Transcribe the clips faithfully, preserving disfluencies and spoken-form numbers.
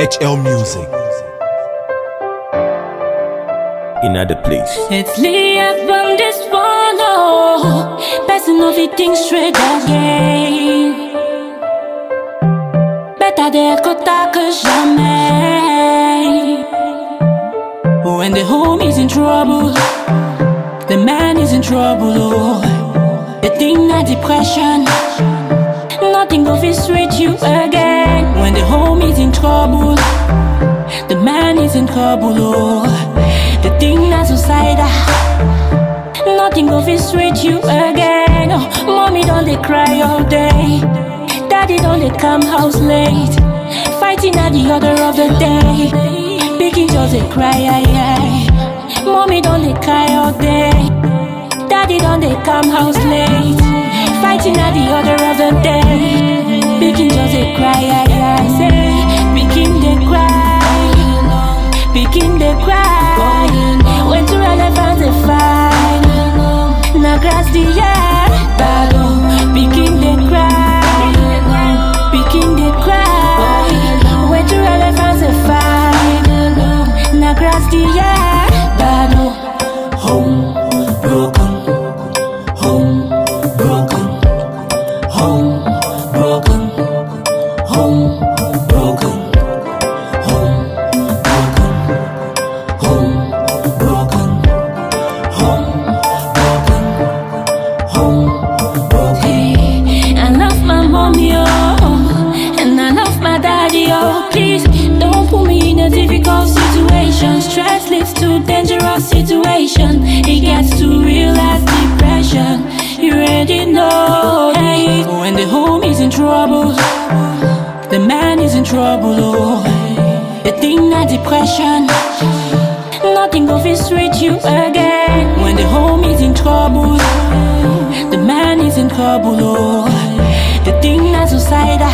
H L Music. Another place. It's Leah from this one, oh. Passing off it things straight again. Better d'être tard que jamais. When the home is in trouble, the man is in trouble, oh. The thing that depression, nothing of it sweet you again. When the home is in trouble, the man is in trouble, oh. The thing that's suicidal, nothing of it sweet you again. Oh, mommy don't they cry all day, daddy don't they come house late, fighting at the order of the day. Biggie just they cry, aye, aye. Mommy don't they cry all day, daddy don't they come house late, fighting at the order of the day. Biggie just they cry, aye, aye. Say, Biggie they cry, Biggie they cry. When two elephants they fight, na grass the air, battle. Biggie they cry, Biggie they cry. When two elephants they fight, na grass the air, battle. Home broken, home broken, home broken, home broken, home broken, home broken, home broken, home broken. Hey, I love my mommy, oh, and I love my daddy, oh. Please don't put me in a difficult situation. Stress leads to dangerous situation. It gets to real as depression. You already know. Hey, when the home is in trouble, the man is in trouble, oh. The thing that depression, nothing of it sweet you again. When the home is in trouble, the man is in trouble, oh. The thing that suicidal,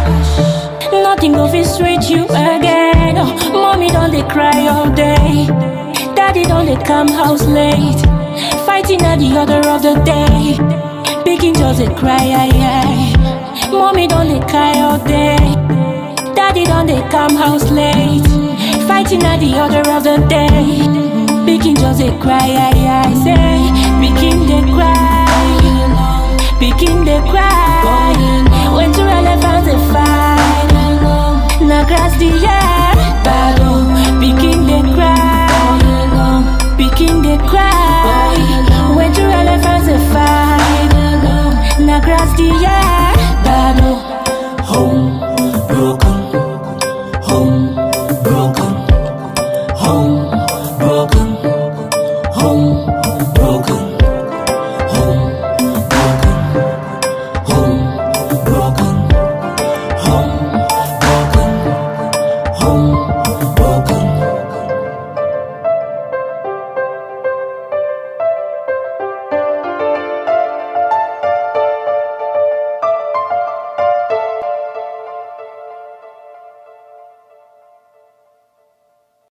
nothing of it sweet you again. Oh, mommy don't they cry all day, daddy don't they come house late, fighting at the order of the day. Biggie just they cry, aye, aye. Mommy don't they cry all day, daddy don't they come house late, fighting at the order of the day. Biggie just they cry, aye, aye. Say, Biggie they cry, Biggie they cry. When two elephants they fight, na grass the air, battle. Biggie they cry, Biggie they cry. When two elephants they fight, na grass the air, battle. Home broken.